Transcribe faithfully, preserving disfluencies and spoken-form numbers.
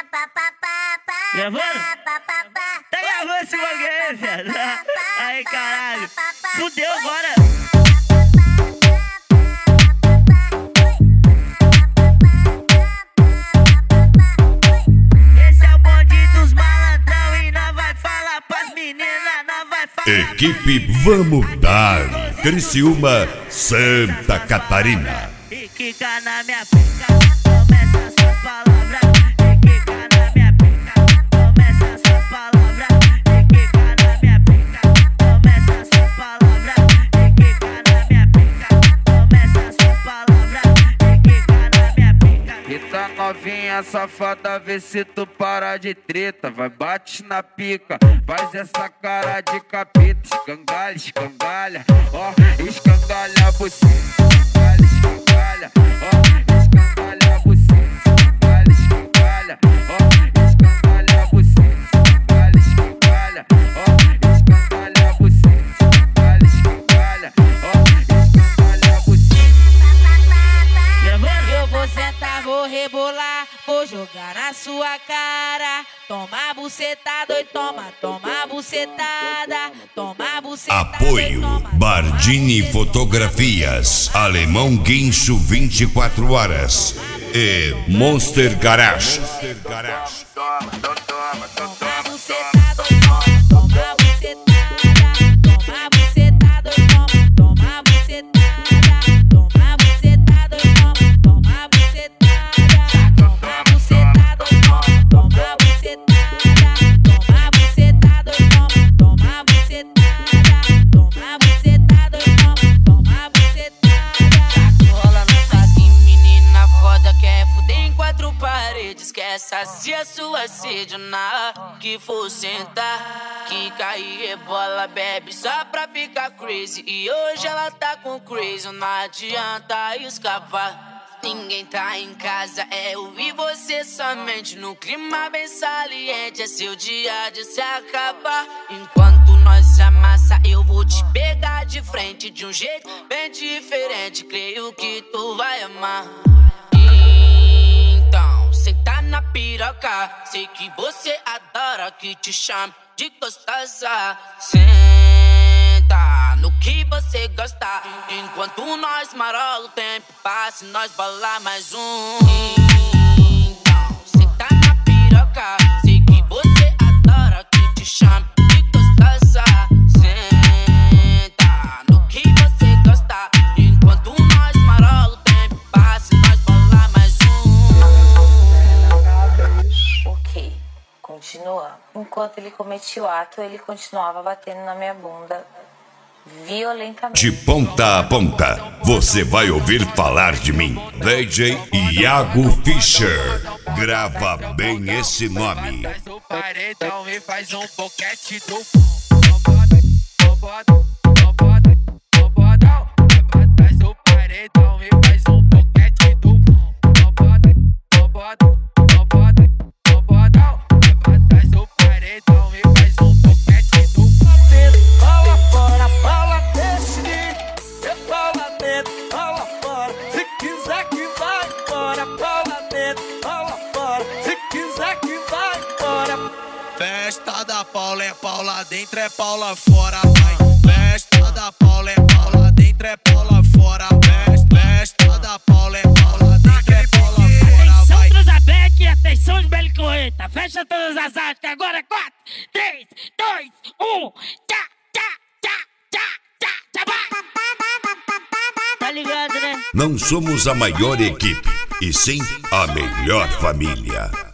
Gravando? Tá gravando esse bagulho aí, viado? Aí, caralho. Fudeu agora. Esse é o bonde dos malandrão e nós vai falar pras meninas, nós vai falar. Equipe Vamos Dar, Criciúma, Santa Catarina. E quica na minha pica, começa essas palavras. E quica na minha pica, começa essas palavras. E quica na minha pica, começa essas palavras. E quica na minha pica, começa essas palavras. E quica na minha pica. Eita novinha safada, vê se tu para de treta. Vai, bate na pica, faz essa cara de capeta. Escangalha, escangalha, ó, escangalha você. Escangalha, escangalha, ó, escangalha você. Escangalha, escangalha, ó, escangalha você. Escangalha, escangalha, ó, escangalha você. Escangalha, escangalha, ó, escangalha você. Gravando? Eu vou sentar, vou rebolar, vou jogar na sua cara. Toma bucetada, oi, toma, toma bucetada. Toma bucetada. Apoio Bardini Fotografias, Alemão Guincho vinte e quatro horas e Monster Garage. Toma bucetada, oi, toma, toma bucetada. Toma bucetada, oi, toma, toma bucetada. Toma bucetada, oi, toma, toma bucetada. Toma bucetada, oi, toma, toma bucetada. Toma bucetada, oi, toma, toma bucetada. Toma bucetada, oi, toma, toma bucetada. Rola no saquinho, menina foda, quer fuder em quatro paredes. Quer saciar sua sede na que for sentar. Que cair rebola, bebe só pra ficar crazy. E hoje ela tá com crazy, não adianta escapar. Ninguém tá em casa, é eu e você somente. No clima bem saliente, é seu dia de se acabar. Enquanto nós se amassa, eu vou te pegar de frente de um jeito bem diferente. Creio que tu vai amar. Então, senta na piroca, sei que você adora que te chame de gostosa. Senta no que você gosta, enquanto nós marola o tempo passa e nós bola mais um. Então, senta na piroca, sei que você adora que te chame de gostosa. Senta no que você gosta, enquanto nós marola o tempo passa e nós bola mais um. Ok, continua. Enquanto ele cometia o ato, ele continuava batendo na minha bunda violentamente. De ponta a ponta, você vai ouvir falar de mim. D J Iago Fischer. Grava bem esse nome. Faz o paredão e faz um boquete do Tombado, tombado, tombadão. Faz o paredão e faz um boquete do Tombado, tombado, tombado, tombadão. Faz o paredão e faz um boquete do Bola fora, bola desse, é bola dentro, bola fora. Se quiser que vai embora, bola dentro, bola fora. Se quiser que vai embora. Festa da Paula é Paula dentro, é Paula fora, vai. Festa da Paula é Paula dentro, é Paula fora. Festa da Paula é Paula dentro, é Paula fora, Atenção, vai. Transabec, atenção de Belicorreta. Fecha todas as artes, que agora é quatro, três, dois, um. Tchá, tchá, tchá, tchá, tchá, tchá, vai. Tá ligado, né? Não somos a maior equipe, e sim a melhor família.